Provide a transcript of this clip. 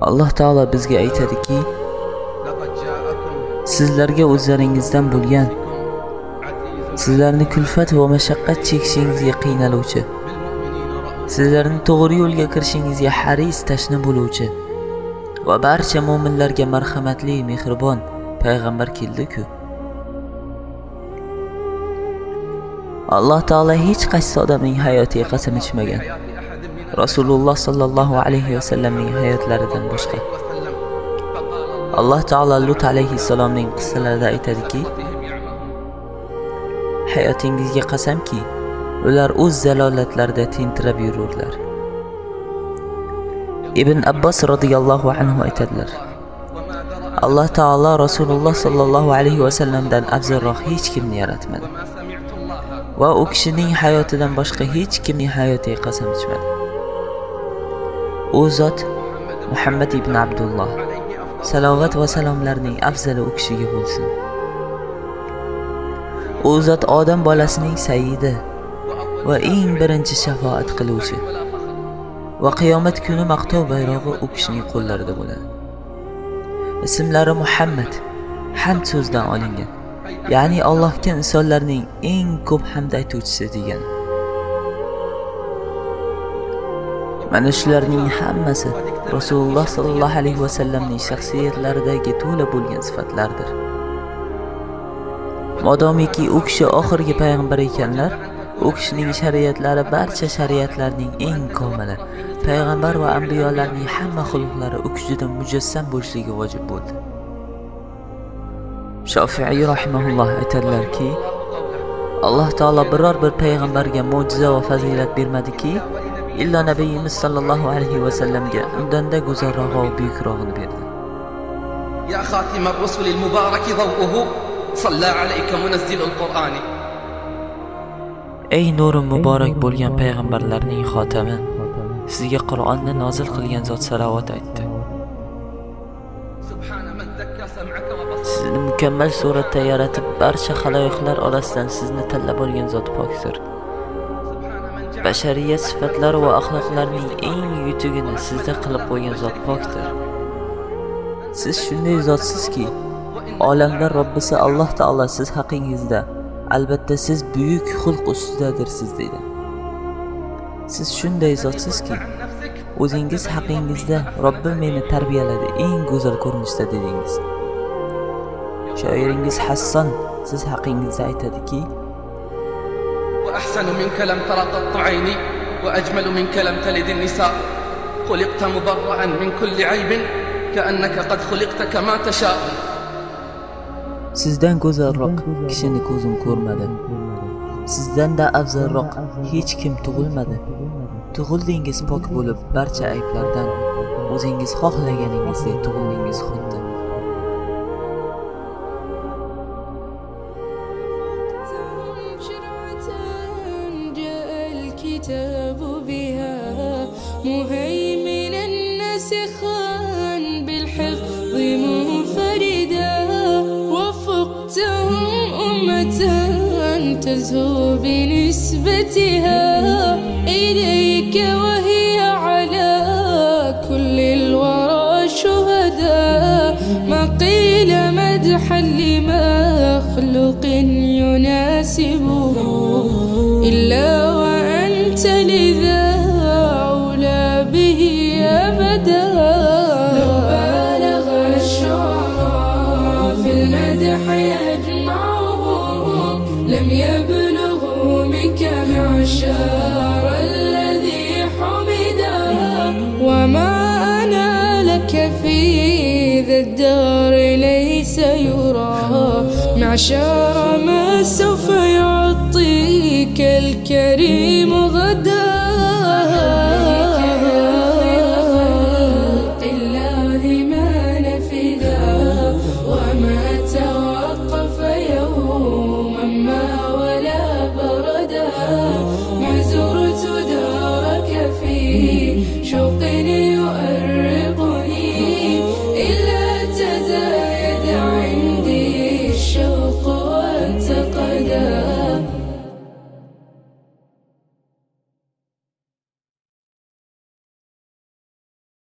Alloh taolo bizga aytadiki: sizlarga o'zlaringizdan bo'lgan, sizlarni kulfat va mashaqqat chekishingizga qiynaluvchi, sizlarni to'g'ri yo'lga kirishingizga haris tashna bo'luvchi va barcha mu'minlarga marhamatli, mehribon payg'ambar keldi-ku. Alloh taolo hech qaysi odamning hayotiga qasam ichmagan. Rasululloh sallallohu alayhi va sallamning hayotlaridan boshqa. Alloh taolo Lut alayhissalomning qissalarida aytadiki: hayotingizga qasamki, ular o'z zalolatlarida tentirab yururlar. Ibn Abbos radhiyallohu anhu aytadilar: Alloh taolo Rasululloh sallallohu alayhi va sallamdan afzalroq hech kimni yaratmadi va u kishining hayotidan boshqa hech kimning hayotiga qasam ichmadi. U zot Muhammad ibn Abdulloh, salovat va salomlarning afzali u kishiga bo'lsin. U zot odam bolasining sayyidi va eng birinchi shafaat qiluvchi va qiyomat kuni maqtov bayrog'i u kishining qo'llarida bo'ladi. Ismlari Muhammad hamd so'zdan olingan, ya'ni Allohga insonlarning eng ko'p hamd aytuvchisi degan. Mana shularning hammasi Rasululloh sallallohu alayhi va sallamning shaxsiyatlaridagi to'la bo'lgan sifatlardir. Modomiki u kishi oxirgi payg'ambar ekanlar, u kishining shariatlari barcha shariatlarning eng komili, payg'ambar va anbiyolarning hamma xulqlari u kishida mujassam bo'lishligi vojib bo'ldi. Shofiiy rahimahulloh aytadilarki, Alloh taolo biror bir payg'ambarga mo'jiza va fazilat bermadiki, illa nabiyimiz sallallohu alayhi va sallamga undanda go'zalroq va buyukrog'ini berdi. Ya khatimar rusulil mubarak dawuhu salla alayka munazzilul qur'ani. Ey nuri muborak bo'lgan payg'ambarlarning xotami, sizga Qur'onni nozil qilgan zot salovat aytdi. Sizni mukammal suratda yaratib, barcha xaloyiqlar orasidan sizni tanlab olgan zot pokdir. Bashariyat sifatlari va axloqlarning eng yutugini sizda qilib qo'ygan zot pokdir. Siz shunday zotsizki, olamlar Robbisi Alloh taolo siz haqingizda, albatta siz buyuk xulq ustidadirsiz dedi. Siz shunday zotsizki, o'zingiz haqingizda Robbim meni tarbiyaladi eng go'zal ko'rinishda dedingiz. Shoiringiz Hassan siz haqingizda aytadiki: وأحسن منك لم تر قط عيني وأجمل منك لم تلد النساء خلقت مبرأ من كل عيب كأنك قد خلقت كما تشاء. Sizdan go'zalroq kishini ko'zim ko'rmadi. Sizdan-da afzalroq hech kim tug'ilmadi. Tug'ildingiz pok bo'lib barcha ayblardan, o'zingiz xohlaganingizdek tug'ildingiz xuddi. الكتاب بها مهيمنا ناسخا بالحفظ منفردا وفقتهم أمة تزهو بنسبتها إليك وهي على كل الورى شهداء ما قيل مدحا لمخلوق يناسبه إلا وأنت لذا أولى به أبدا. لو بالغ الشعراء في المدح يجمعهم لم يبلغوا منك معشار الذي حمدا. وما أنا لك في ذا الدار ليس يرى معشار ما سوف يعطيك الكريم غدا.